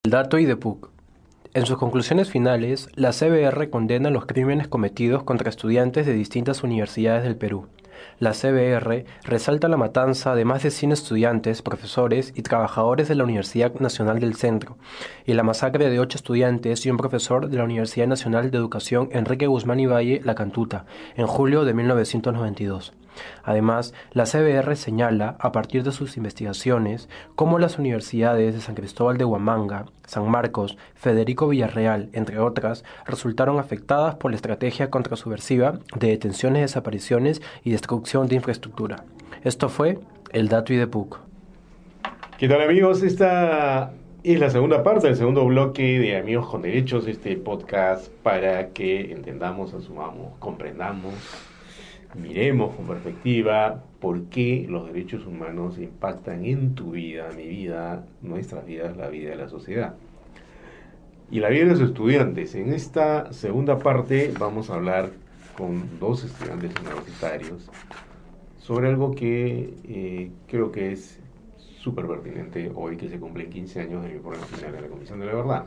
El dato IDEPUC. En sus conclusiones finales, la CBR condena los crímenes cometidos contra estudiantes de distintas universidades del Perú. La CBR resalta la matanza de más de 100 estudiantes, profesores y trabajadores de la Universidad Nacional del Centro y la masacre de 8 estudiantes y un profesor de la Universidad Nacional de Educación Enrique Guzmán y Valle, La Cantuta, en julio de 1992. Además, la CBR señala, a partir de sus investigaciones, cómo las universidades de San Cristóbal de Huamanga, San Marcos, Federico Villarreal, entre otras, resultaron afectadas por la estrategia contrasubversiva de detenciones, desapariciones y destrucción de infraestructura. Esto fue el dato IDEPUC. ¿Qué tal, amigos? Esta es la segunda parte, el segundo bloque de Amigos con Derechos, este podcast para que entendamos, asumamos, comprendamos, miremos con perspectiva por qué los derechos humanos impactan en tu vida, mi vida, nuestras vidas, la vida de la sociedad y la vida de los estudiantes. En esta segunda parte vamos a hablar con dos estudiantes universitarios sobre algo que creo que es súper pertinente hoy que se cumplen 15 años de mi informe final de la Comisión de la Verdad.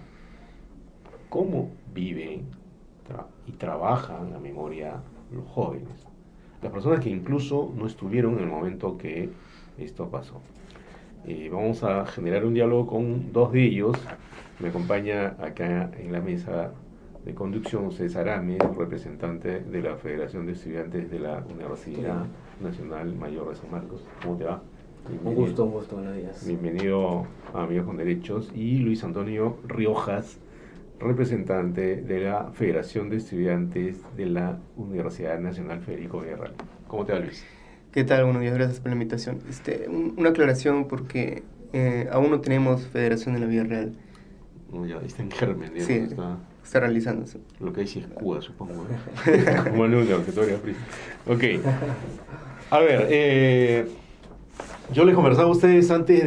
¿Cómo viven y trabajan la memoria los jóvenes? Las personas que incluso no estuvieron en el momento que esto pasó. Vamos a generar un diálogo con dos de ellos. Me acompaña acá en la mesa de conducción César Ames, representante de la Federación de Estudiantes de la Universidad Nacional Mayor de San Marcos. ¿Cómo te va? Un gusto, buenos días. Bienvenido a Amigos con Derechos. Y Luis Antonio Riojas, representante de la Federación de Estudiantes de la Universidad Nacional Federico Villarreal. ¿Cómo te va, Luis? ¿Qué tal? Buenos días, gracias por la invitación. Una aclaración porque aún no tenemos Federación de la Villarreal. No, ya está en germen, digamos. Sí, está realizándose. Lo que dice es Cuba, supongo. Como en una objetoria frisa. Ok. A ver, yo les conversaba a ustedes antes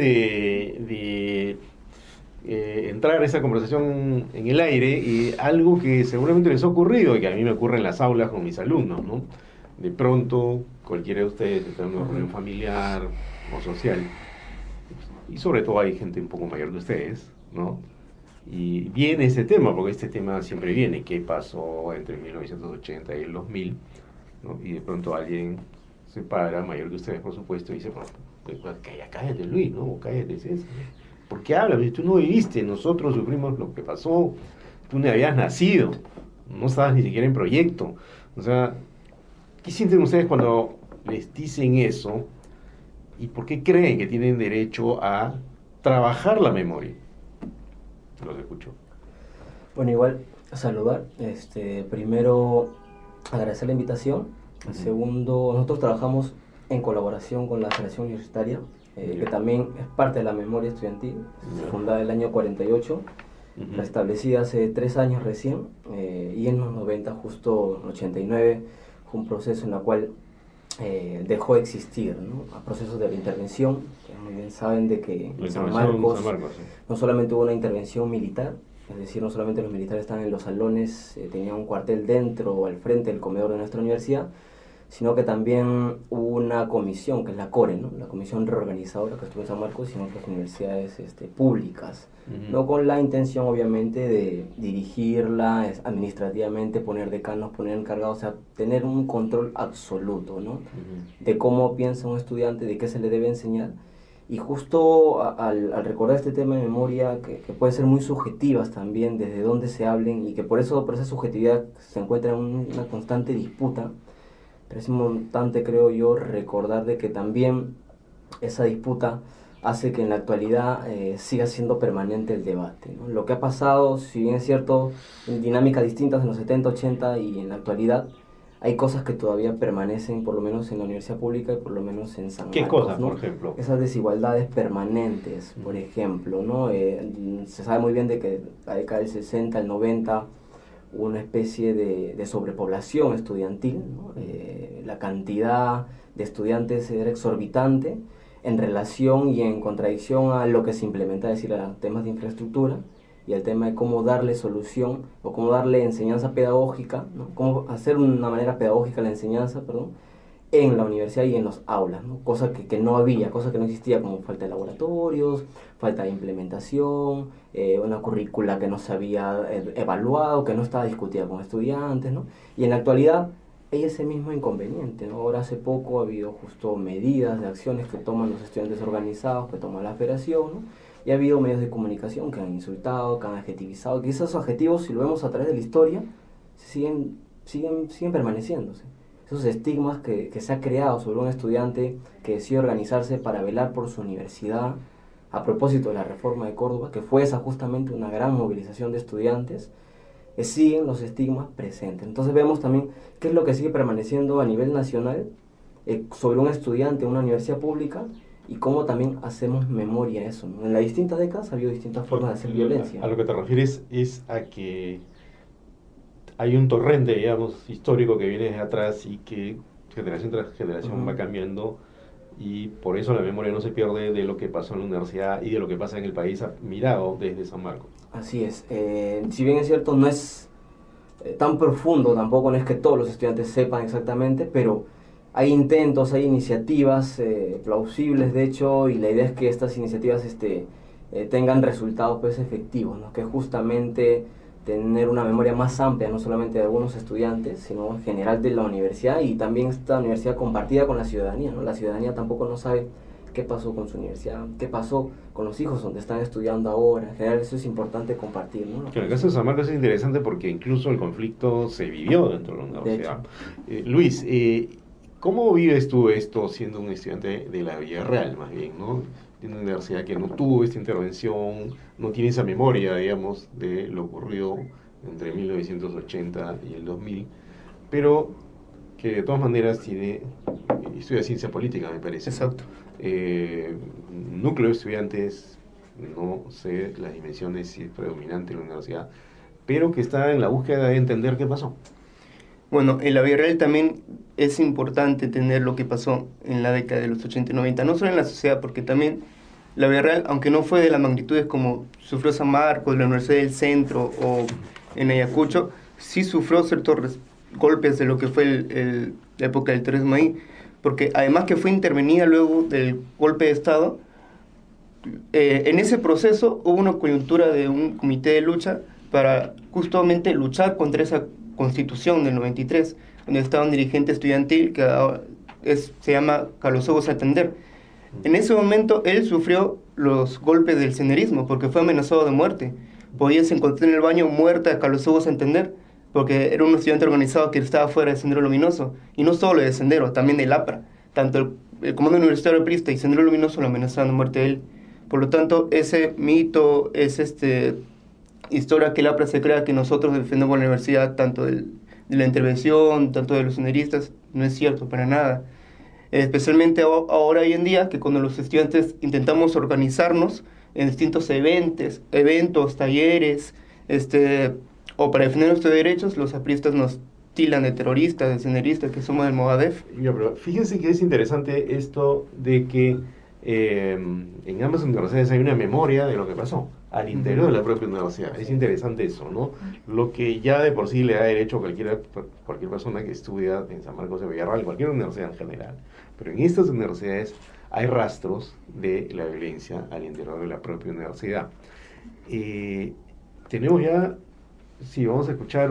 de entrar a esa conversación en el aire, y algo que seguramente les ha ocurrido y que a mí me ocurre en las aulas con mis alumnos, ¿no? De pronto, cualquiera de ustedes está en una reunión familiar o social, y sobre todo hay gente un poco mayor que ustedes, ¿no? Y viene ese tema, porque este tema siempre viene, ¿qué pasó entre 1980 y el 2000? ¿No? Y de pronto alguien se para, mayor que ustedes por supuesto, y dice, bueno, pues, cállate Luis, ¿no? O cállate César. ¿Por qué hablas? Tú no viviste, nosotros sufrimos lo que pasó, tú no habías nacido, no estabas ni siquiera en proyecto. O sea, ¿qué sienten ustedes cuando les dicen eso? ¿Y por qué creen que tienen derecho a trabajar la memoria? Los escucho. Bueno, igual saludar, primero agradecer la invitación. Segundo, nosotros trabajamos en colaboración con la Federación Universitaria, que también es parte de la memoria estudiantil, fundada en el año 48, restablecida hace 3 años recién, y en los 90, justo en 89, fue un proceso en el cual dejó de existir, ¿no? A procesos de la intervención, que muy bien saben de que en San Marcos sí. no solamente hubo una intervención militar, es decir, no solamente los militares estaban en los salones, tenían un cuartel dentro o al frente del comedor de nuestra universidad, sino que también hubo una comisión, que es la CORE, ¿no? La comisión reorganizadora que estuvo en San Marcos y en otras universidades públicas, no con la intención obviamente de dirigirla administrativamente, poner decanos, poner encargados, o sea, tener un control absoluto, ¿no? De cómo piensa un estudiante, de qué se le debe enseñar. Y justo al recordar este tema de memoria, que puede ser muy subjetivas también, desde dónde se hablen, y que por esa subjetividad se encuentra en una constante disputa, pero es importante, creo yo, recordar de que también esa disputa hace que en la actualidad siga siendo permanente el debate, ¿no? Lo que ha pasado, si bien es cierto, en dinámicas distintas en los 70, 80 y en la actualidad, hay cosas que todavía permanecen, por lo menos en la universidad pública y por lo menos en San Marcos. ¿Qué cosas, ¿no? por ejemplo? Esas desigualdades permanentes, por ejemplo, ¿no? Se sabe muy bien de que la década del 60, el 90, hubo una especie de sobrepoblación estudiantil, ¿no? La cantidad de estudiantes era exorbitante en relación y en contradicción a lo que se implementa, es decir, a temas de infraestructura y el tema de cómo darle solución o cómo darle enseñanza pedagógica, ¿no? Cómo hacer una manera pedagógica la enseñanza, perdón, en la universidad y en los aulas, ¿no? Cosa que no había, cosa que no existía, como falta de laboratorios, falta de implementación, una currícula que no se había evaluado, que no estaba discutida con estudiantes, ¿no? Y en la actualidad hay ese mismo inconveniente, ¿no? Ahora hace poco ha habido justo medidas de acciones que toman los estudiantes organizados, que toma la federación, ¿no? Y ha habido medios de comunicación que han insultado, que han adjetivizado, que esos adjetivos, si lo vemos a través de la historia, siguen permaneciéndose. Esos estigmas que se ha creado sobre un estudiante que decide organizarse para velar por su universidad, a propósito de la reforma de Córdoba, que fue esa justamente una gran movilización de estudiantes, siguen los estigmas presentes. Entonces vemos también qué es lo que sigue permaneciendo a nivel nacional sobre un estudiante en una universidad pública y cómo también hacemos memoria de eso, ¿no? En las distintas décadas ha habido distintas formas de hacer violencia. A lo que te refieres es a que hay un torrente, digamos, histórico que viene de atrás y que generación tras generación va cambiando, y por eso la memoria no se pierde de lo que pasó en la universidad y de lo que pasa en el país mirado desde San Marcos. Así es. Si bien es cierto, no es tan profundo, tampoco no es que todos los estudiantes sepan exactamente, pero hay intentos, hay iniciativas plausibles, de hecho, y la idea es que estas iniciativas tengan resultados pues, efectivos, ¿no? Que justamente tener una memoria más amplia, no solamente de algunos estudiantes, sino en general de la universidad, y también esta universidad compartida con la ciudadanía, ¿no? La ciudadanía tampoco no sabe qué pasó con su universidad, qué pasó con los hijos donde están estudiando ahora. En general eso es importante compartir, ¿no? En el caso de San Marcos es interesante porque incluso el conflicto se vivió dentro de la universidad. Luis, ¿cómo vives tú esto siendo un estudiante de la Villarreal, más bien, ¿no? De una universidad que no tuvo esta intervención, no tiene esa memoria, digamos, de lo ocurrido entre 1980 y el 2000, pero que de todas maneras tiene, estudia ciencia política, me parece. Exacto. Núcleo de estudiantes, no sé las dimensiones si es predominante en la universidad, pero que está en la búsqueda de entender qué pasó. Bueno, en la vida real también es importante tener lo que pasó en la década de los 80 y 90, no solo en la sociedad, porque también la vida real, aunque no fue de las magnitudes como sufrió San Marcos, la Universidad del Centro o en Ayacucho, sí sufrió ciertos golpes de lo que fue la época del terrorismo ahí, porque además que fue intervenida luego del golpe de Estado, en ese proceso hubo una coyuntura de un comité de lucha para justamente luchar contra esa constitución del 93, donde estaba un dirigente estudiantil que se llama Carlos Hugo Santander. En ese momento él sufrió los golpes del senderismo porque fue amenazado de muerte. Podías encontrar en el baño muerta a Carlos Hugo Santander porque era un estudiante organizado que estaba fuera de Sendero Luminoso, y no solo de Sendero, también del APRA. Tanto el Comando Universitario Aprista y Sendero Luminoso lo amenazaban de muerte a él. Por lo tanto, ese mito, historia que el APRA se crea que nosotros defendemos la universidad, tanto de la intervención, tanto de los senderistas, no es cierto para nada. Especialmente ahora hoy en día, que cuando los estudiantes intentamos organizarnos en distintos eventos, talleres, o para defender nuestros derechos, los apristas nos tildan de terroristas, de senderistas, que somos del Movadef. Ya, pero fíjense que es interesante esto de que en ambas universidades hay una memoria de lo que pasó al interior de la propia universidad. Es interesante eso, ¿no? Lo que ya de por sí le da derecho a cualquier persona que estudia en San Marcos de Villarreal, cualquier universidad en general. Pero en estas universidades hay rastros de la violencia al interior de la propia universidad. Tenemos ya, sí, vamos a escuchar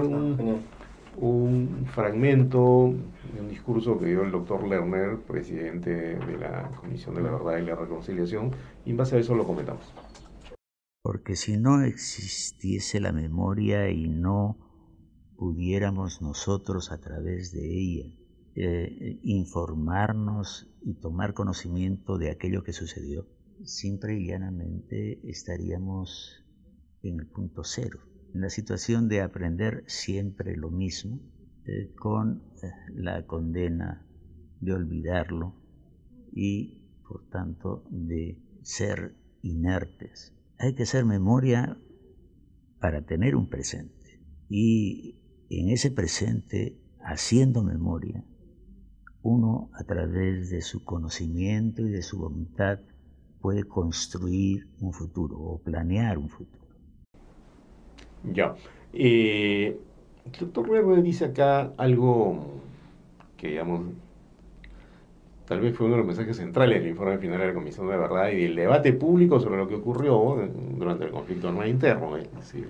un fragmento de un discurso que dio el doctor Lerner, presidente de la Comisión de la Verdad y la Reconciliación, y en base a eso lo comentamos. Porque si no existiese la memoria y no pudiéramos nosotros a través de ella informarnos y tomar conocimiento de aquello que sucedió, simple y llanamente estaríamos en el punto cero, en la situación de aprender siempre lo mismo, con la condena de olvidarlo y, por tanto, de ser inertes. Hay que hacer memoria para tener un presente, y en ese presente, haciendo memoria, uno a través de su conocimiento y de su voluntad puede construir un futuro o planear un futuro. Ya. El doctor Lerner dice acá algo que, digamos, tal vez fue uno de los mensajes centrales del informe final de la Comisión de Verdad y del debate público sobre lo que ocurrió durante el conflicto armado interno. Es decir,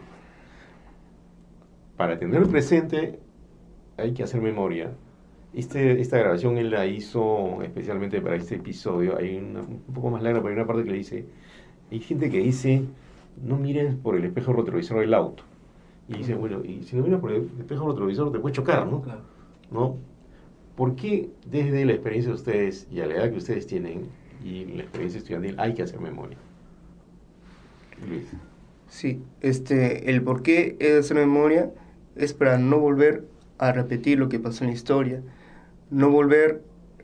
para tener presente hay que hacer memoria. Esta grabación él la hizo especialmente para este episodio. Hay un poco más larga, pero hay una parte que le dice, hay gente que dice, no mires por el espejo retrovisor del auto. Y dice, bueno, y si no miras por el espejo retrovisor te puedes chocar, ¿no? Claro. ¿No? ¿Por qué desde la experiencia de ustedes y a la edad que ustedes tienen y la experiencia estudiantil hay que hacer memoria? Luis. Sí, el por qué es hacer memoria es para no volver a repetir lo que pasó en la historia, no volver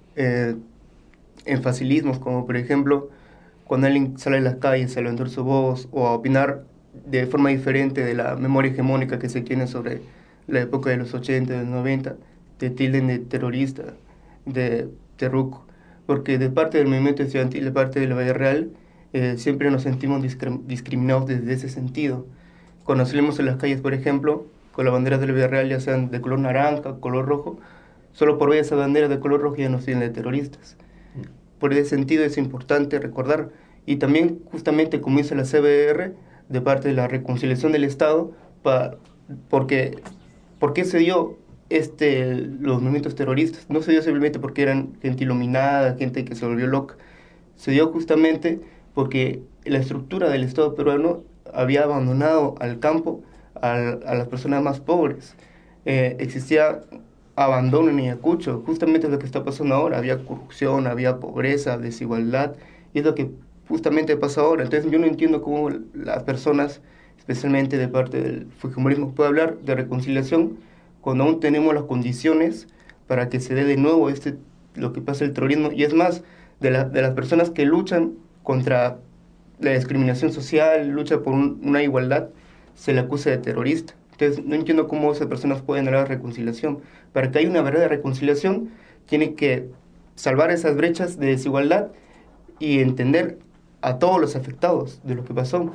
en facilismos, como por ejemplo cuando alguien sale a las calles a levantar su voz o a opinar de forma diferente de la memoria hegemónica que se tiene sobre la época de los 80, de los 90, te tilden de terrorista, de terruco, porque de parte del movimiento estudiantil, de parte de la vida real, siempre nos sentimos discriminados desde ese sentido. Cuando salimos en las calles, por ejemplo, con las banderas de la vida real, ya sean de color naranja, color rojo, solo por ver esas banderas de color rojo ya nos tienen de terroristas. Por ese sentido es importante recordar, y también justamente como dice la CBR, de parte de la reconciliación del Estado, porque ¿por qué se dio los movimientos terroristas? No se dio simplemente porque eran gente iluminada, gente que se volvió loca. Se dio justamente porque la estructura del Estado peruano había abandonado al campo a las personas más pobres. Existía abandono en Ayacucho, justamente lo que está pasando ahora. Había corrupción, había pobreza, desigualdad, y es lo que justamente pasa ahora. Entonces yo no entiendo cómo las personas, especialmente de parte del fujimorismo, pueden hablar de reconciliación cuando aún tenemos las condiciones para que se dé de nuevo lo que pasa el terrorismo. Y es más, de las personas que luchan contra la discriminación social, lucha por una igualdad, se le acusa de terrorista. Entonces no entiendo cómo esas personas pueden hablar de reconciliación. Para que haya una verdadera reconciliación, tiene que salvar esas brechas de desigualdad y entender a todos los afectados de lo que pasó.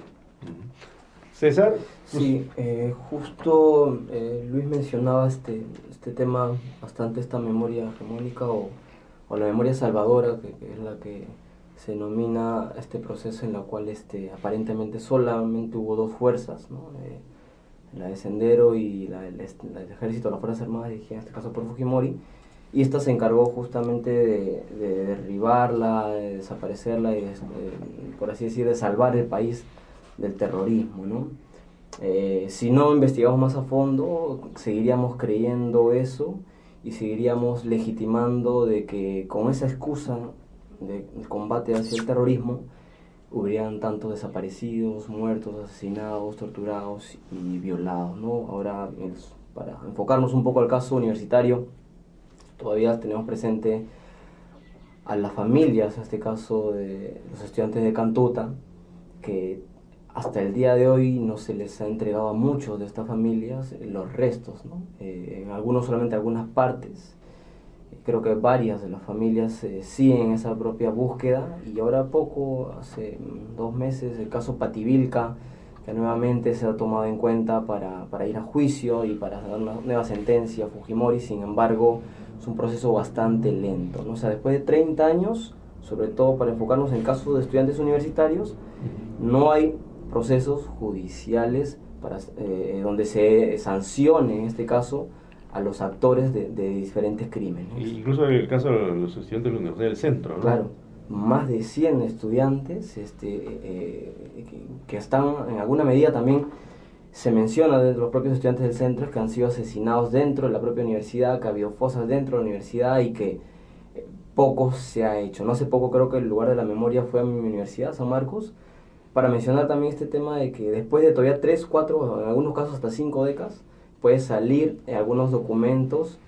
César. Sí, justo Luis mencionaba este tema, bastante esta memoria hegemónica o la memoria salvadora, que es la que se denomina este proceso en la cual aparentemente solamente hubo dos fuerzas, ¿no? La de Sendero y la del ejército, las Fuerzas Armadas, dirigida en este caso por Fujimori, y esta se encargó justamente de derribarla, de desaparecerla y por así decir, de salvar el país del terrorismo, ¿no? Si no investigamos más a fondo, seguiríamos creyendo eso y seguiríamos legitimando de que con esa excusa de combate hacia el terrorismo hubieran tantos desaparecidos, muertos, asesinados, torturados y violados, ¿no? Ahora, para enfocarnos un poco al caso universitario, todavía tenemos presente a las familias, en este caso de los estudiantes de Cantuta, que hasta el día de hoy no se les ha entregado a muchos de estas familias los restos, ¿no? En algunos solamente algunas partes. Creo que varias de las familias siguen esa propia búsqueda, y ahora hace 2 meses, el caso Pativilca, que nuevamente se ha tomado en cuenta para ir a juicio y para dar una nueva sentencia a Fujimori. Sin embargo, es un proceso bastante lento, ¿no? O sea, después de 30 años, sobre todo para enfocarnos en casos de estudiantes universitarios, no hay procesos judiciales donde se sancione, en este caso, a los actores de diferentes crímenes. Incluso en el caso de los estudiantes de la Universidad del Centro, ¿no? Claro, más de 100 estudiantes que están, en alguna medida también se menciona de los propios estudiantes del centro, que han sido asesinados dentro de la propia universidad, que ha habido fosas dentro de la universidad y que poco se ha hecho. No hace poco creo que el lugar de la memoria fue a mi universidad, San Marcos, para mencionar también este tema de que después de todavía 3, 4, en algunos casos hasta 5 décadas, puede salir algunos documentos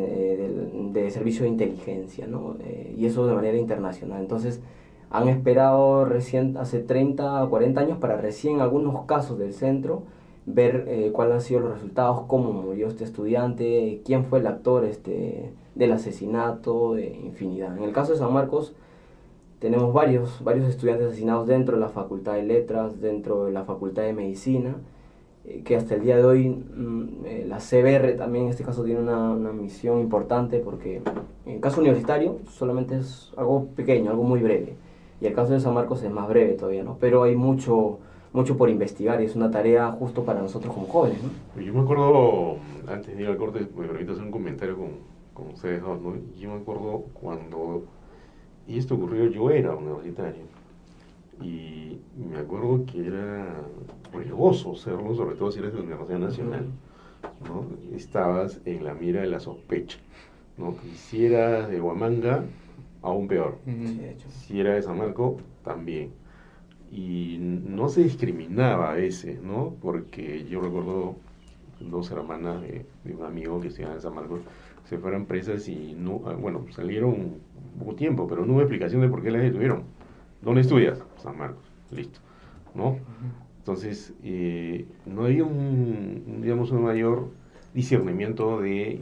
de servicio de inteligencia, ¿no? Y eso de manera internacional. Entonces, han esperado recién hace 30 o 40 años para recién en algunos casos del centro ver cuáles han sido los resultados, cómo murió este estudiante, quién fue el actor del asesinato, de infinidad. En el caso de San Marcos, tenemos varios estudiantes asesinados dentro de la Facultad de Letras, dentro de la Facultad de Medicina, que hasta el día de hoy la CBR también en este caso tiene una misión importante, porque en el caso universitario solamente es algo pequeño, algo muy breve, y el caso de San Marcos es más breve todavía, ¿no? Pero hay mucho por investigar y es una tarea justo para nosotros como jóvenes, ¿no? Yo me acuerdo, antes de ir al corte, me permito hacer un comentario con ustedes dos, ¿no? Yo me acuerdo cuando, y esto ocurrió, yo era universitario, y me acuerdo que era riesgoso serlo, sobre todo si eres de la Universidad Nacional, ¿no? Estabas en la mira de la sospecha, ¿no? Y si eras de Huamanga, aún peor. Sí, de hecho. Si era de San Marco, también. Y no se discriminaba a veces, ¿no? Porque yo recuerdo dos hermanas de un amigo que estudiaba en San Marcos, se fueron presas y no, bueno, salieron poco tiempo, pero no hubo explicación de por qué las detuvieron. ¿Dónde estudias? San Marcos, listo, ¿no? Entonces, no había digamos, un mayor discernimiento de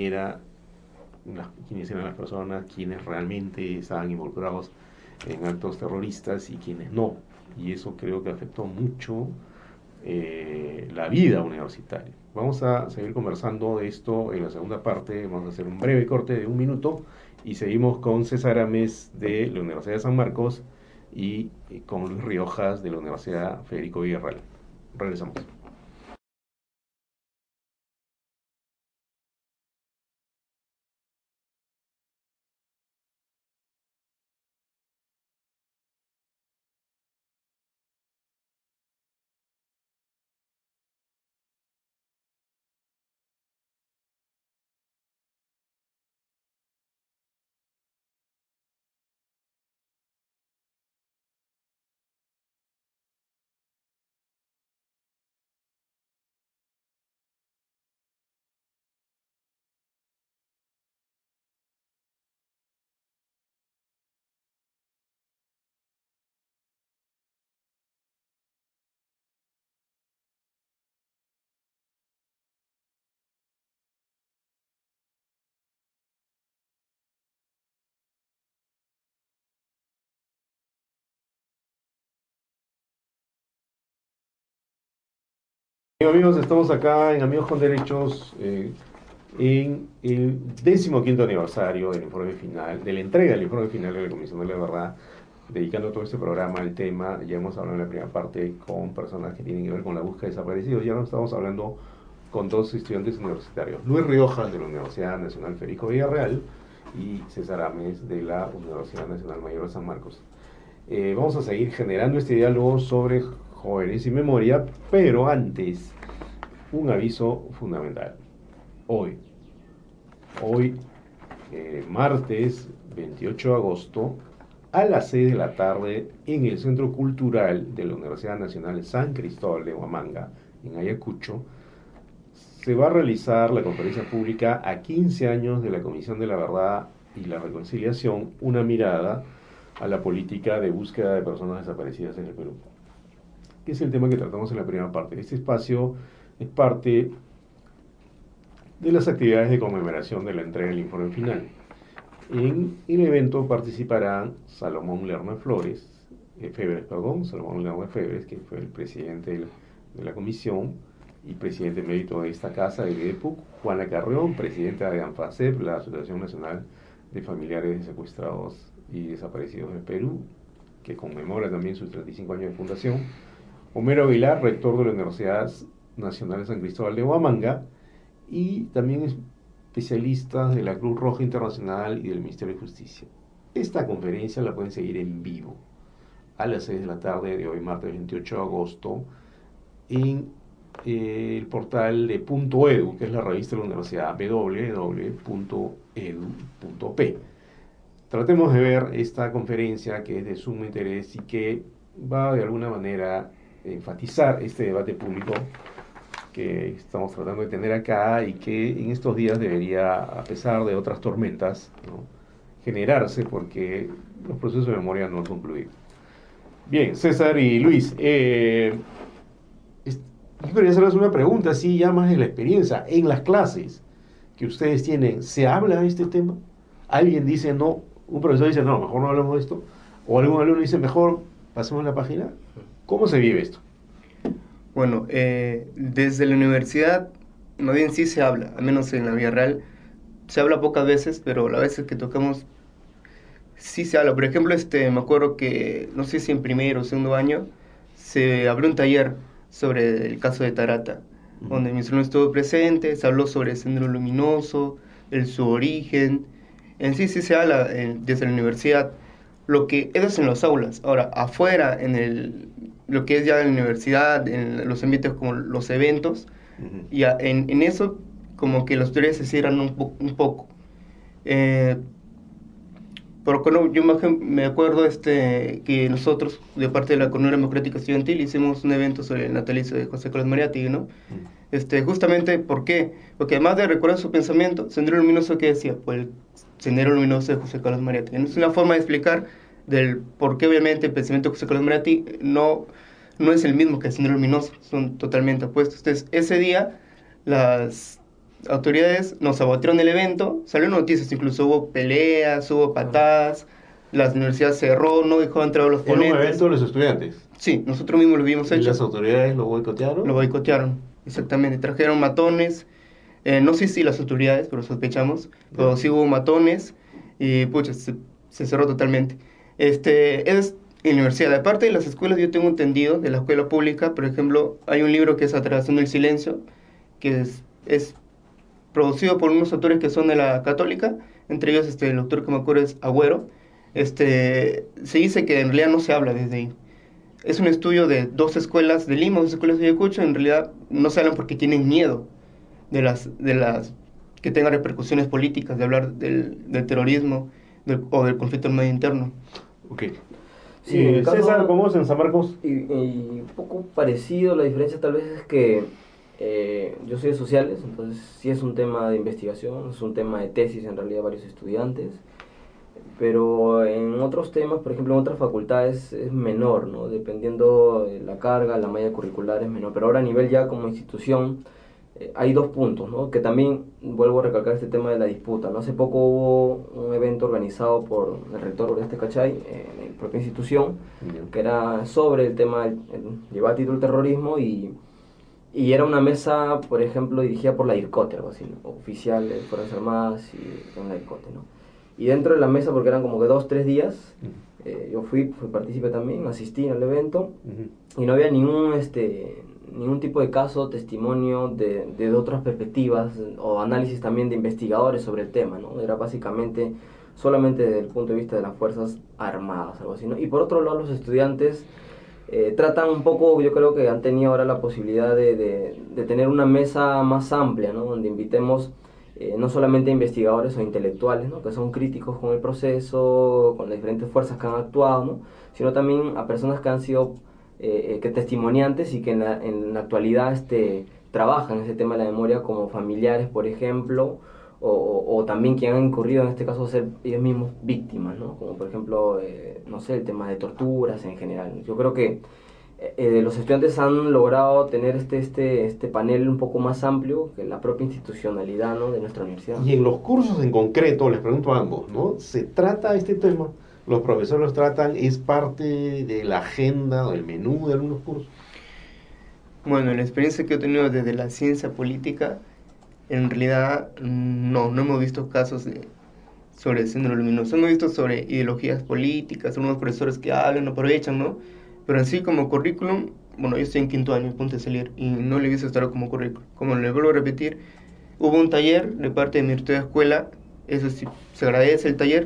quiénes eran las personas, quiénes realmente estaban involucrados en actos terroristas y quiénes no. Y eso creo que afectó mucho la vida universitaria. Vamos a seguir conversando de esto en la segunda parte. Vamos a hacer un breve corte de 1 minuto y seguimos con César Ames de la Universidad de San Marcos y con Luis Riojas de la Universidad Federico Villarreal. Regresamos. Amigos, estamos acá en Amigos con Derechos en el 15º aniversario del informe final, de la entrega del informe final de la Comisión de la Verdad, dedicando todo este programa al tema. Ya hemos hablado en la primera parte con personas que tienen que ver con la búsqueda de desaparecidos, ya no estamos hablando con dos estudiantes universitarios, Luis Riojas de la Universidad Nacional Federico Villarreal y César Ames de la Universidad Nacional Mayor de San Marcos. Vamos a seguir generando este diálogo sobre jóvenes y memoria, pero antes, un aviso fundamental. Hoy, martes 28 de agosto, a las 6 de la tarde, en el Centro Cultural de la Universidad Nacional San Cristóbal de Huamanga, en Ayacucho, se va a realizar la conferencia pública a 15 años de la Comisión de la Verdad y la Reconciliación, una mirada a la política de búsqueda de personas desaparecidas en el Perú, que es el tema que tratamos en la primera parte. Este espacio es parte de las actividades de conmemoración de la entrega del informe final. En el evento participarán Salomón Lerner Salomón Lerner Febres, que fue el presidente de la comisión y presidente emérito de esta casa, del IDEPUC, Juana Carrión, presidenta de ANFACEP, la Asociación Nacional de Familiares de Secuestrados y Desaparecidos del Perú, que conmemora también sus 35 años de fundación, Homero Aguilar, rector de la Universidad Nacional de San Cristóbal de Huamanga, y también especialistas de la Cruz Roja Internacional y del Ministerio de Justicia. Esta conferencia la pueden seguir en vivo a las 6 de la tarde de hoy, martes 28 de agosto, en el portal de .edu, que es la revista de la universidad, www.edu.p. Tratemos de ver esta conferencia, que es de sumo interés y que va de alguna manera a enfatizar este debate público que estamos tratando de tener acá y que en estos días debería, a pesar de otras tormentas, ¿no?, generarse, porque los procesos de memoria no han concluido. Bien, César y Luis, yo quería hacerles una pregunta, así ya más de la experiencia. En las clases que ustedes tienen, ¿se habla de este tema? ¿Alguien dice no? Un profesor dice no, mejor no hablamos de esto. ¿O algún alumno dice mejor pasemos la página? ¿Cómo se vive esto? Bueno, desde la universidad, más bien sí se habla, al menos en la vida real, se habla pocas veces, pero las veces que tocamos sí se habla. Por ejemplo, me acuerdo que, no sé si en primero o segundo año, se abrió un taller sobre el caso de Tarata, donde mi salón estuvo presente, se habló sobre el Sendero Luminoso, su origen. En sí sí se habla desde la universidad. Lo que eso es en las aulas. Ahora, afuera, lo que es ya la universidad, en los ambientes como los eventos, ya en eso como que los teorías se cierran un poco. Eh, pero bueno, me acuerdo que nosotros, de parte de la Comunidad Democrática Estudiantil, hicimos un evento sobre el natalicio de José Carlos Mariátegui, ¿no? Justamente, ¿por qué? Porque además de recordar su pensamiento, Sendero Luminoso, ¿qué decía? Pues el Sendero Luminoso de José Carlos Mariátegui. ¿No? Es una forma de explicar del por qué obviamente el pensamiento de José Carlos Mariátegui no es el mismo que el Sendero Luminoso, son totalmente opuestos. Entonces, ese día, las autoridades nos sabotearon el evento, salieron noticias, incluso hubo peleas, hubo patadas, la universidad cerró, no dejó entrar a los Era un ponentes. evento de los estudiantes. Sí, nosotros mismos lo vimos ¿Y hecho. las autoridades lo boicotearon? Lo boicotearon, exactamente. Trajeron matones, no sé si las autoridades, pero sospechamos, pero sí hubo matones y pucha, se cerró totalmente. Es en la universidad. Aparte de las escuelas, yo tengo entendido, de la escuela pública, por ejemplo, hay un libro que es Atrasando el Silencio, que es producido por unos autores que son de la católica, entre ellos el doctor que me acuerdo es Agüero. Se dice que en realidad no se habla desde ahí. Es un estudio de dos escuelas de Lima, dos escuelas de Ayacucho, en realidad no se hablan porque tienen miedo de las que tengan repercusiones políticas, de hablar del terrorismo o del conflicto armado interno. Ok. Sí, en el caso- César, ¿cómo es en San Marcos? Y un poco parecido, la diferencia tal vez es que yo soy de sociales, entonces sí es un tema de investigación, es un tema de tesis en realidad varios estudiantes, pero en otros temas, por ejemplo en otras facultades es menor, ¿no? Dependiendo de la carga, la malla curricular es menor, pero ahora a nivel ya como institución hay dos puntos, ¿no? Que también vuelvo a recalcar este tema de la disputa, ¿no? Hace poco hubo un evento organizado por el rector Oreste Cachay en la propia institución, que era sobre el tema, llevaba título terrorismo y era una mesa, por ejemplo, dirigida por la DIRCOTE, algo así, ¿no? Oficiales de Fuerzas Armadas y con la DIRCOTE, ¿no? Y dentro de la mesa, porque eran como que 2-3 días, yo fui partícipe también, asistí al evento y no había ningún tipo de caso, testimonio de otras perspectivas o análisis también de investigadores sobre el tema, ¿no? Era básicamente solamente desde el punto de vista de las Fuerzas Armadas, algo así, ¿no? Y por otro lado, los estudiantes tratan un poco, yo creo que han tenido ahora la posibilidad de tener una mesa más amplia, ¿no? Donde invitemos no solamente a investigadores o intelectuales, ¿no? Que son críticos con el proceso, con las diferentes fuerzas que han actuado, ¿no? Sino también a personas que han sido que testimoniantes y que en la actualidad trabajan en ese tema de la memoria como familiares, por ejemplo, o también que han incurrido en este caso a ser ellos mismos víctimas, ¿no? Como por ejemplo, no sé, el tema de torturas en general. Yo creo que los estudiantes han logrado tener este panel un poco más amplio que la propia institucionalidad, ¿no? De nuestra universidad. Y en los cursos en concreto, les pregunto a ambos, ¿no? ¿Se trata este tema? ¿Los profesores los tratan? ¿Es parte de la agenda o del menú de algunos cursos? Bueno, la experiencia que he tenido desde la ciencia política, en realidad no hemos visto casos sobre el síndrome luminoso. Hemos visto sobre ideologías políticas, algunos profesores que hablan, aprovechan, ¿no? Pero en sí como currículum, bueno, yo estoy en quinto año, a punto de salir, y no le he visto estar como currículum. Como le vuelvo a repetir, hubo un taller de parte de mi escuela, eso sí, se agradece el taller,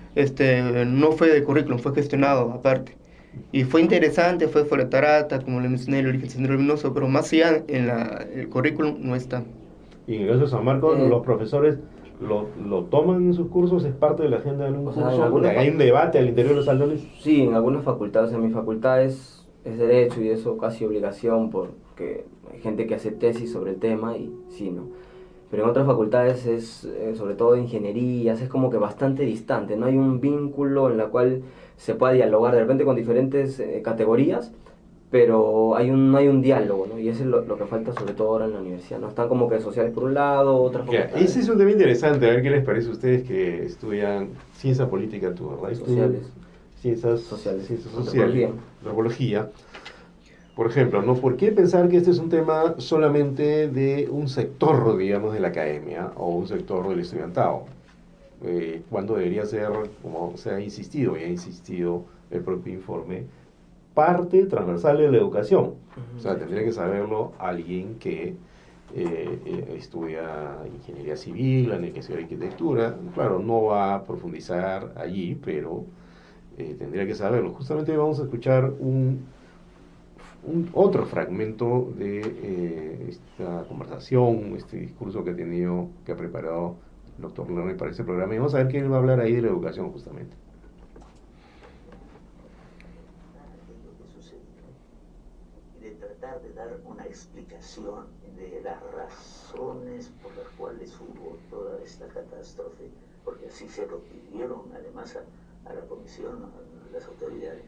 no fue de currículum, fue gestionado aparte. Y fue interesante, fue sobre Tarata, como le mencioné, el origen del síndrome luminoso, pero más allá en el currículum no está. Y en el caso de San Marcos, los profesores lo toman en sus cursos, es parte de la agenda de un O sea, curso. ¿Hay un debate al interior de los salones? Sí, en algunas facultades, en mi facultad es derecho y eso casi obligación porque hay gente que hace tesis sobre el tema y sí, ¿no? Pero en otras facultades es, sobre todo de ingenierías, es como que bastante distante, no hay un vínculo en la cual se pueda dialogar de repente con diferentes categorías, pero no hay un diálogo, ¿no? Y eso es lo que falta sobre todo ahora en la universidad, ¿no? Están como que sociales por un lado, otras Ya, facultades ese es un tema interesante, a ver qué les parece a ustedes que estudian ciencia política, tú, ¿verdad? sociales. Ciencias Sociales. sociales, Antropología. antropología. por ejemplo, ¿no? ¿Por qué pensar que este es un tema solamente de un sector, digamos, de la academia o un sector del estudiantado? Cuando debería ser, como se ha insistido, y ha insistido el propio informe, parte transversal de la educación. O sea, tendría que saberlo alguien que estudia ingeniería civil, alguien que estudia arquitectura. Claro, no va a profundizar allí, pero tendría que saberlo. Justamente vamos a escuchar otro fragmento de esta conversación, este discurso que ha tenido, que ha preparado el doctor Lerner para este programa, y vamos a ver quién va a hablar ahí de la educación justamente. De tratar de dar una explicación de las razones por las cuales hubo toda esta catástrofe, porque así se lo pidieron además a la comisión, a las autoridades.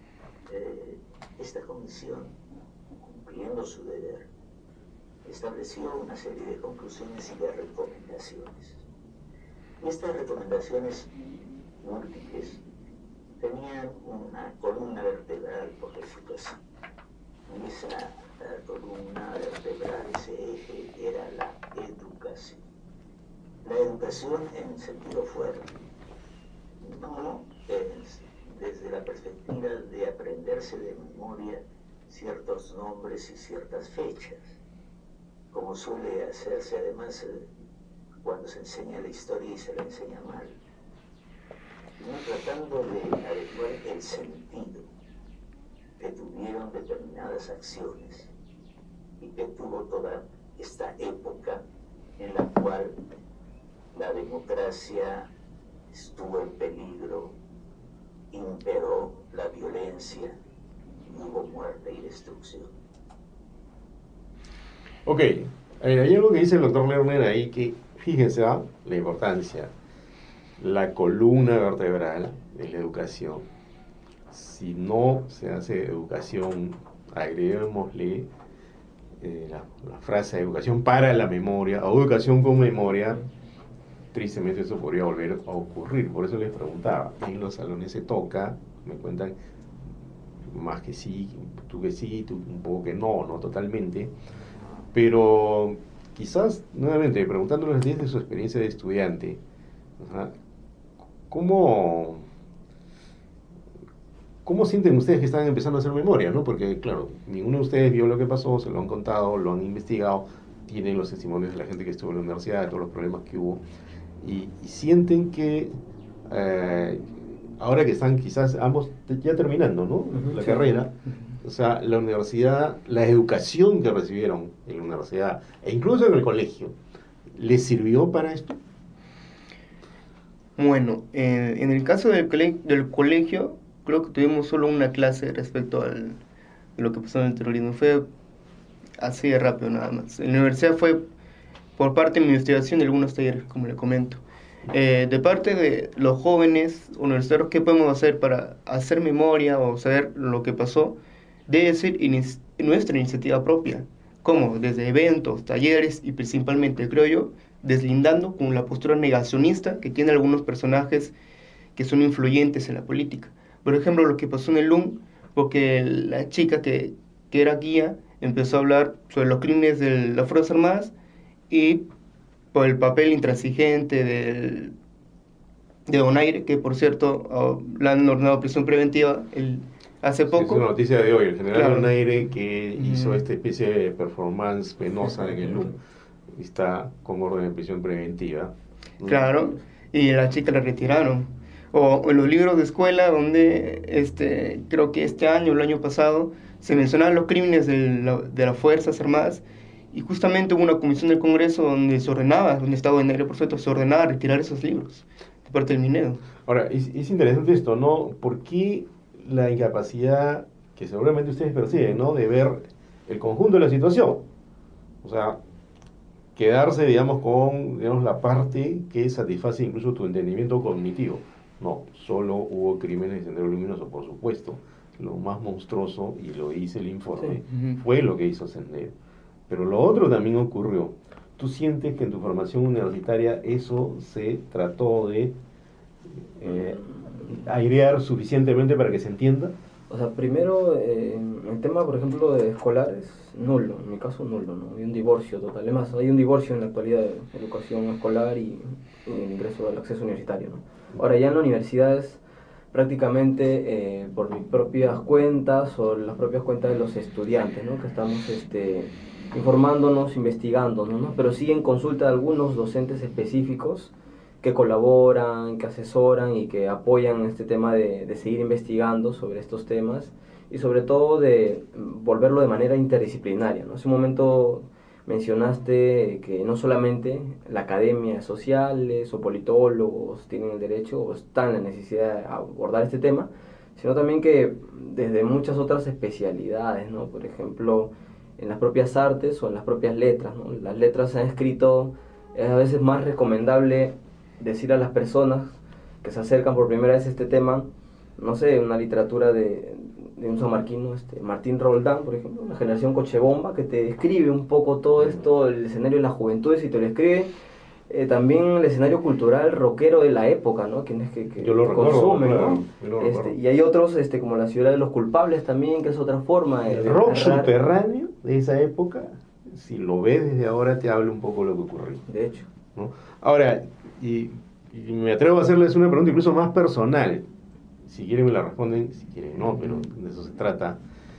Esta comisión, cumpliendo su deber, estableció una serie de conclusiones y de recomendaciones. Estas recomendaciones múltiples tenían una columna vertebral, por decirlo así. Esa columna vertebral, ese eje, era la educación. La educación en sentido fuerte, no desde la perspectiva de aprenderse de memoria ciertos nombres y ciertas fechas, como suele hacerse además cuando se enseña la historia y se la enseña mal, sino tratando de adecuar el sentido que tuvieron determinadas acciones y que tuvo toda esta época en la cual la democracia estuvo en peligro, imperó la violencia y hubo muerte y destrucción. Ok, hay algo que dice el doctor Lerner ahí que, fíjense, la importancia, la columna vertebral de la educación. Si no se hace educación, agreguémosle la frase educación para la memoria o educación con memoria, tristemente eso podría volver a ocurrir. Por eso les preguntaba, en los salones se toca, me cuentan más que sí, tú un poco que no totalmente, pero quizás, nuevamente, preguntándoles desde su experiencia de estudiante, ¿cómo sienten ustedes que están empezando a hacer memoria, ¿no? Porque, claro, ninguno de ustedes vio lo que pasó, se lo han contado, lo han investigado, tienen los testimonios de la gente que estuvo en la universidad, de todos los problemas que hubo, y sienten que ahora que están quizás ambos ya terminando, ¿no? La carrera, o sea, la universidad, la educación que recibieron en la universidad, e incluso en el colegio, ¿les sirvió para esto? Bueno, en el caso del colegio, creo que tuvimos solo una clase respecto de lo que pasó en el terrorismo. Fue así de rápido nada más. En la universidad fue por parte de mi investigación y algunos talleres, como le comento. De parte de los jóvenes universitarios, ¿qué podemos hacer para hacer memoria o saber lo que pasó? Debe ser nuestra iniciativa propia. ¿Cómo? Desde eventos, talleres y principalmente, creo yo, deslindando con la postura negacionista que tienen algunos personajes que son influyentes en la política. Por ejemplo, lo que pasó en el LUM, porque la chica que era guía empezó a hablar sobre los crímenes de las Fuerzas Armadas y por el papel intransigente de Donaire, que por cierto la han ordenado prisión preventiva hace poco. Sí, es una noticia de hoy, el general Claro. Donaire, que hizo esta especie de performance penosa en el LUM, está con orden de prisión preventiva. Claro, y la chica la retiraron. O en los libros de escuela, donde creo que este año o el año pasado se mencionaban los crímenes de las Fuerzas Armadas, y justamente hubo una comisión del Congreso donde donde estaba Donaire, por cierto, se ordenaba retirar esos libros de parte del Minedo. Ahora, es interesante esto, ¿no? ¿Por qué la incapacidad que seguramente ustedes perciben, ¿no? De ver el conjunto de la situación? O sea, quedarse, digamos, con la parte que satisface incluso tu entendimiento cognitivo. No, solo hubo crímenes de Sendero Luminoso, por supuesto. Lo más monstruoso, y lo dice el informe, fue lo que hizo Sendero. Pero lo otro también ocurrió. ¿Tú sientes que en tu formación universitaria eso se trató de airear suficientemente para que se entienda? O sea, primero, el tema, por ejemplo, de escolar es nulo, en mi caso nulo, ¿no? Hay un divorcio total. Además, hay un divorcio en la actualidad de educación escolar y el ingreso al acceso universitario, ¿no? Ahora, ya en la universidad es prácticamente por mis propias cuentas o las propias cuentas de los estudiantes, ¿no? Que estamos informándonos, investigándonos, ¿no? Pero sí en consulta de algunos docentes específicos que colaboran, que asesoran y que apoyan este tema de seguir investigando sobre estos temas y sobre todo de volverlo de manera interdisciplinaria, ¿no? Hace un momento mencionaste que no solamente la academia sociales o politólogos tienen el derecho o están en la necesidad de abordar este tema, sino también que desde muchas otras especialidades, ¿no? Por ejemplo, en las propias artes o en las propias letras, ¿no? Las letras se han escrito, es a veces más recomendable decir a las personas que se acercan por primera vez a este tema, no sé, una literatura de un sanmarquino, Martín Roldán, por ejemplo, una generación cochebomba, que te describe un poco todo esto, el escenario de las juventudes, y te lo escribe también el escenario cultural rockero de la época, ¿no? Quienes que Yo lo recuerdo, consumen, claro, ¿no? yo lo recuerdo. Y hay otros, como La ciudad de los culpables también, que es otra forma de El rock narrar. subterráneo de esa época, si lo ves desde ahora, te habla un poco de lo que ocurrió, De hecho. ¿no? Ahora, y me atrevo a hacerles una pregunta incluso más personal. Si quieren me la responden, si quieren no, pero de eso se trata,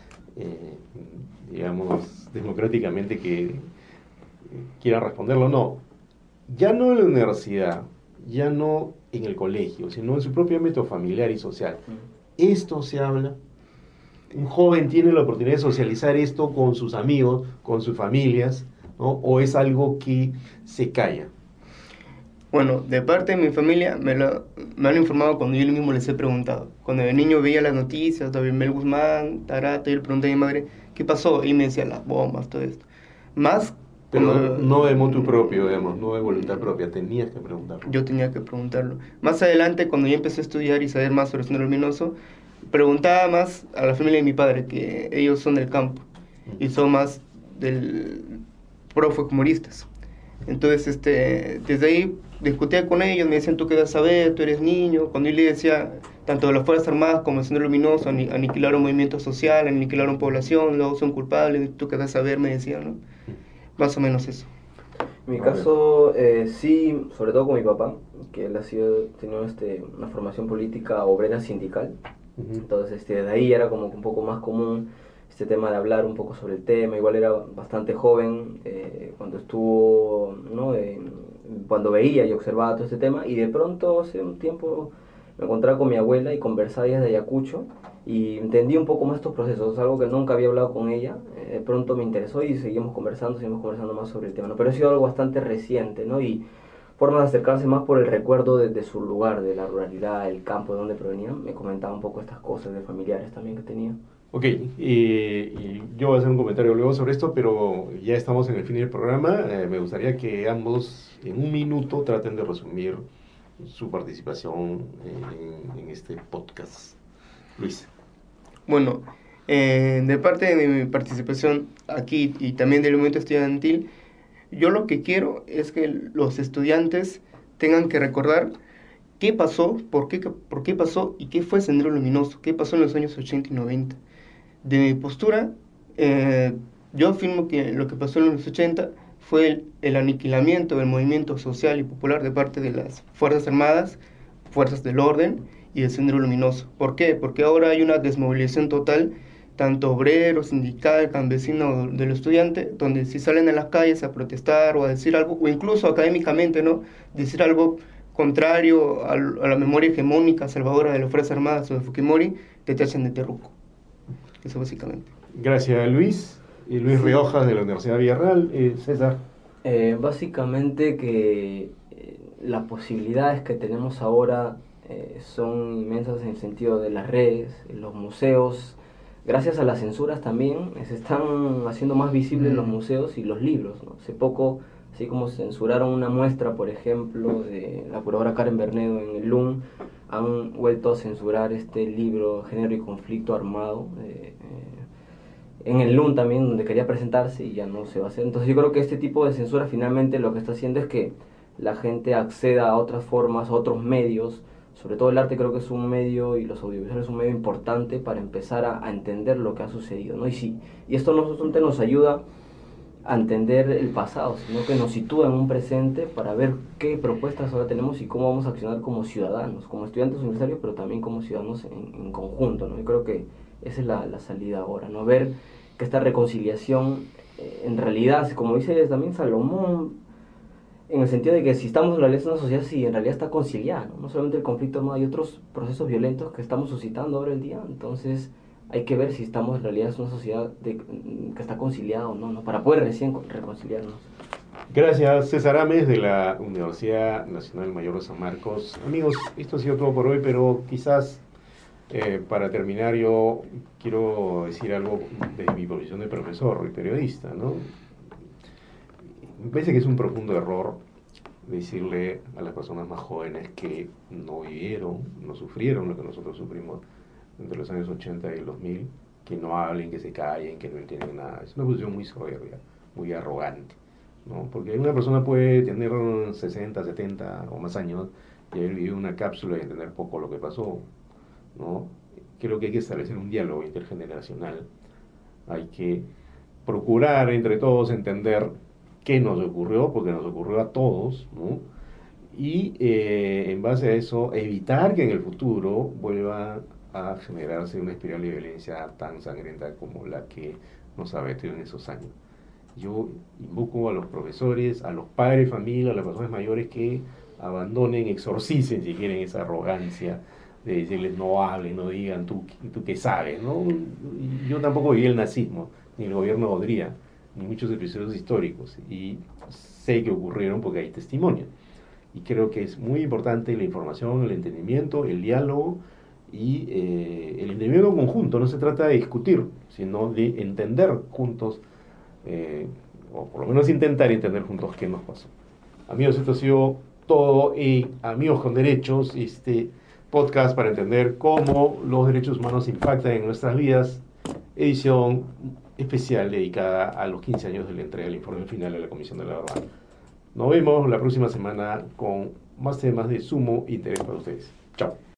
digamos, democráticamente que quieran responderlo. No, ya no en la universidad, ya no en el colegio, sino en su propio ámbito familiar y social. Esto se habla. Un joven tiene la oportunidad de socializar esto con sus amigos, con sus familias, ¿no? O es algo que se calla. Bueno, de parte de mi familia me han informado cuando yo mismo les he preguntado. Cuando de niño veía las noticias, David Mel Guzmán, Tarata, yo le pregunté a mi madre, ¿qué pasó? Y me decía, las bombas, todo esto. Más Pero como- no de motu propio, digamos, no de voluntad propia, tenías que preguntarlo. Yo tenía que preguntarlo. Más adelante, cuando yo empecé a estudiar y saber más sobre el Sendero Luminoso, preguntaba más a la familia de mi padre, que ellos son del campo y son más del profe humoristas. Entonces, desde ahí discutía con ellos, me decían, ¿tú qué vas a saber? Tú eres niño. Cuando yo le decía, tanto de las Fuerzas Armadas como el Sendero Luminoso, aniquilaron movimiento social, aniquilaron población, luego son culpables, ¿tú qué vas a saber? Me decían, ¿no? Más o menos eso. En mi caso, sí, sobre todo con mi papá, que él ha tenido una formación política obrera sindical. Entonces, desde ahí era como un poco más común este tema de hablar un poco sobre el tema. Igual era bastante joven cuando estuvo, ¿no? Cuando veía y observaba todo este tema, y de pronto hace un tiempo me encontraba con mi abuela y conversaba ella de Ayacucho y entendí un poco más estos procesos, algo que nunca había hablado con ella. De pronto me interesó y seguimos conversando más sobre el tema, ¿no? Pero ha sido algo bastante reciente, ¿no? Y formas de acercarse más por el recuerdo de su lugar, de la ruralidad, el campo de donde provenían. Me comentaba un poco estas cosas de familiares también que tenía. Ok, y yo voy a hacer un comentario luego sobre esto, pero ya estamos en el fin del programa. Me gustaría que ambos en un minuto traten de resumir su participación en este podcast. Luis. Bueno, de parte de mi participación aquí y también del movimiento estudiantil, yo lo que quiero es que los estudiantes tengan que recordar qué pasó, por qué pasó y qué fue Sendero Luminoso, qué pasó en los años 80 y 90. De mi postura, yo afirmo que lo que pasó en los 80 fue el aniquilamiento del movimiento social y popular de parte de las Fuerzas Armadas, Fuerzas del Orden y el Sendero Luminoso. ¿Por qué? Porque ahora hay una desmovilización total, tanto obrero, sindical, campesino, del estudiante, donde si salen a las calles a protestar o a decir algo, o incluso académicamente, ¿no? Decir algo contrario a la memoria hegemónica salvadora de las Fuerzas Armadas o de Fujimori, te tachan de terruco. Eso básicamente. Gracias, Luis. Y Luis Riojas de la Universidad Villarreal. César. Básicamente que las posibilidades que tenemos ahora son inmensas en el sentido de las redes, los museos. Gracias a las censuras también se están haciendo más visibles los museos y los libros, ¿no? Hace poco, así como censuraron una muestra, por ejemplo, de la curadora Karen Bernedo en el LUM, han vuelto a censurar este libro Género y Conflicto Armado en el LUM también, donde quería presentarse, y ya no se va a hacer. Entonces yo creo que este tipo de censura finalmente lo que está haciendo es que la gente acceda a otras formas, a otros medios, sobre todo el arte creo que es un medio, y los audiovisuales es un medio importante para empezar a entender lo que ha sucedido, ¿no? Y esto no solamente nos ayuda a entender el pasado, sino que nos sitúa en un presente para ver qué propuestas ahora tenemos y cómo vamos a accionar como ciudadanos, como estudiantes universitarios, pero también como ciudadanos en conjunto, ¿no? Y creo que esa es la salida ahora, ¿no? Ver que esta reconciliación, en realidad, como dice también Salomón, en el sentido de que si estamos en realidad en una sociedad, sí, en realidad está conciliada, ¿no? No solamente el conflicto armado, hay otros procesos violentos que estamos suscitando ahora el día, entonces hay que ver si estamos en realidad en una sociedad que está conciliada o no, ¿no? Para poder recién reconciliarnos. Gracias, César Ames, de la Universidad Nacional Mayor de San Marcos. Amigos, esto ha sido todo por hoy, pero quizás para terminar yo quiero decir algo desde mi posición de profesor y periodista, ¿no? Me parece que es un profundo error decirle a las personas más jóvenes que no vivieron, no sufrieron lo que nosotros sufrimos entre los años 80 y el 2000, que no hablen, que se callen, que no entienden nada. Es una posición muy soberbia, muy arrogante, ¿no? Porque una persona puede tener 60, 70 o más años y haber vivido una cápsula y entender poco lo que pasó, ¿no? Creo que hay que establecer un diálogo intergeneracional. Hay que procurar entre todos entender qué nos ocurrió, porque nos ocurrió a todos, ¿no? Y en base a eso, evitar que en el futuro vuelva a generarse una espiral de violencia tan sangrienta como la que nos abatió en esos años. Yo invoco a los profesores, a los padres de familia, a las personas mayores que abandonen, exorcicen si quieren esa arrogancia de decirles no hablen, no digan, tú qué sabes, ¿no? Yo tampoco viví el nazismo, ni el gobierno de Odría, ni muchos episodios históricos, y sé que ocurrieron porque hay testimonios. Y creo que es muy importante la información, el entendimiento, el diálogo y el entendimiento conjunto. No se trata de discutir, sino de entender juntos, o por lo menos intentar entender juntos qué nos pasó. Amigos, esto ha sido todo en Amigos con Derechos, este podcast para entender cómo los derechos humanos impactan en nuestras vidas, edición especial dedicada a los 15 años de la entrega del informe final de la Comisión de la Verdad. Nos vemos la próxima semana con más temas de sumo interés para ustedes. Chao.